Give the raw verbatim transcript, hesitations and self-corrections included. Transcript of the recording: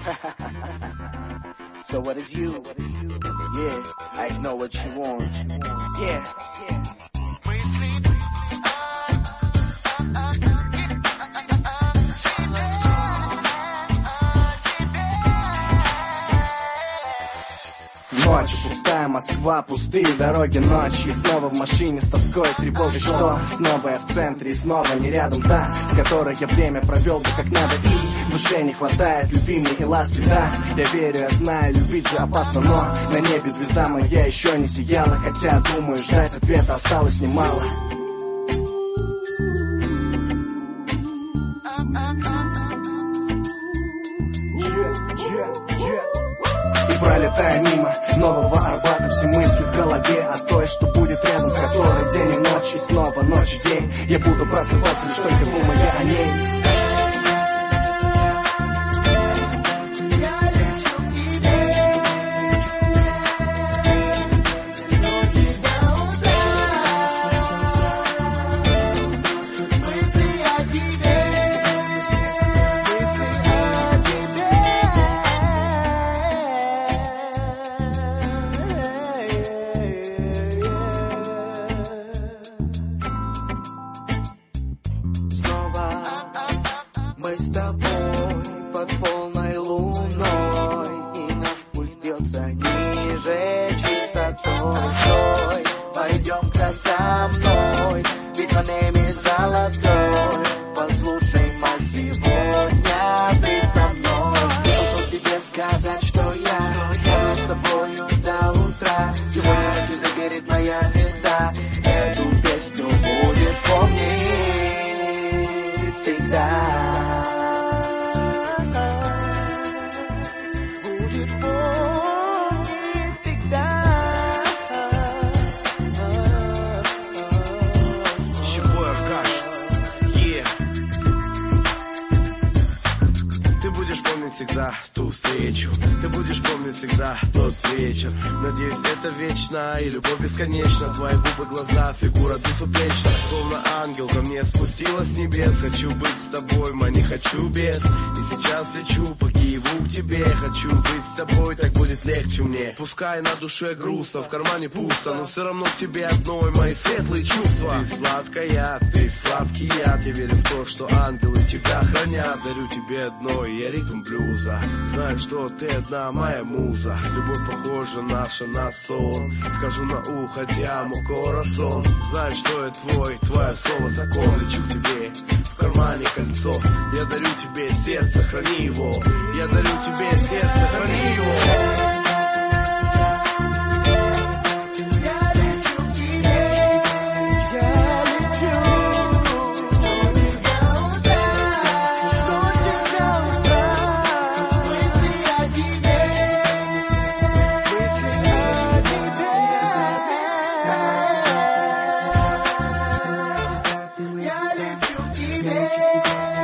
So what is you? Yeah, I know what you want. Yeah, yeah. Ночь, пустая Москва, пустые дороги ночи. И снова в машине с тоской, тревогой, что снова я в центре и снова не рядом та, с которой я время провел бы как надо. И в душе не хватает любимой и ласки, да. Я верю, я знаю, любить же опасно, но на небе звезда моя еще не сияла. Хотя, думаю, ждать ответа осталось немало. Пролетая мимо нового Арбата, все мысли в голове о той, что будет рядом, с которой день и ночь, и снова ночь и день. Я буду просыпаться, лишь только думая о ней. Мы с тобой под полной луной, и наш пульс бьется ниже чистотой. Стой, пойдем-ка со мной, ведь по небе золотой. Послушай-ма, сегодня ты со мной. Хочу тебе сказать, что я буду с тобою до утра. Сегодня ночью загорит моя звезда, эту песню будет помнить всегда. Всегда ту встречу, ты будешь помнить всегда тот вечер. Надеюсь, это вечно и любовь бесконечна. Твои губы, глаза, фигура безупречна. Словно ангел ко мне спустилась с небес. Хочу быть с тобой, ма не хочу без. И сейчас лечу по Киеву к тебе. Хочу быть с тобой, так будет легче мне. Пускай на душе грустно, в кармане пусто, но все равно к тебе одной мои светлые чувства. Ты сладкая, ты сладкий яд. Я верю в то, что ангелы тебя хранят. Дарю тебе одно, я ритм блюза. Знаю, что ты одна моя муза. Любовь похожа наша на сон. Скажу на ухо, диамо, корасон. Знаю, что я твой, твое слово закон. Лечу к тебе, в кармане кольцо. Я дарю тебе сердце, храни его. Я дарю тебе сердце, храни его. Yeah.